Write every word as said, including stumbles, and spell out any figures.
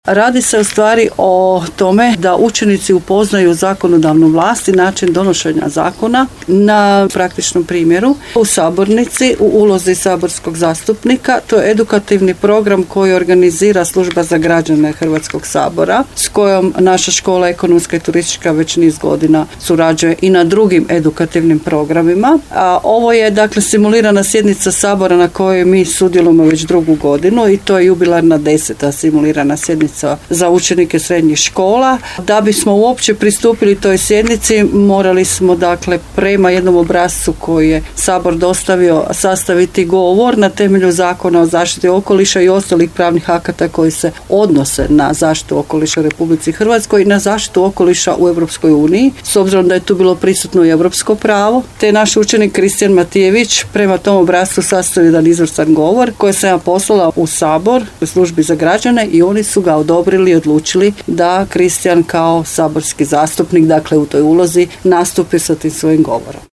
Radi se u stvari o tome da učenici upoznaju zakonodavnu vlast i način donošenja zakona na praktičnom primjeru u sabornici, u ulozi saborskog zastupnika. To je edukativni program koji organizira Služba za građane Hrvatskog sabora, s kojom naša škola ekonomska i turistička već niz godina surađuje i na drugim edukativnim programima. A ovo je dakle simulirana sjednica sabora na kojoj mi sudjelujemo već drugu godinu i to je jubilarna deseta simulirana sjednica za učenike srednjih škola. Da bismo uopće pristupili toj sjednici, morali smo dakle prema jednom obrascu koji je Sabor dostavio sastaviti govor na temelju Zakona o zaštiti okoliša i ostalih pravnih akata koji se odnose na zaštitu okoliša u Republici Hrvatskoj i na zaštitu okoliša u Europskoj uniji, s obzirom da je tu bilo prisutno i europsko pravo. Te naš učenik Kristijan Matijević prema tom obrascu sastavio jedan izvrstan govor koji sam ja poslala u Sabor, u Službi za građane, i oni su ga odobrili i odlučili da Kristijan kao saborski zastupnik, dakle u toj ulozi, nastupi sa tim svojim govorom.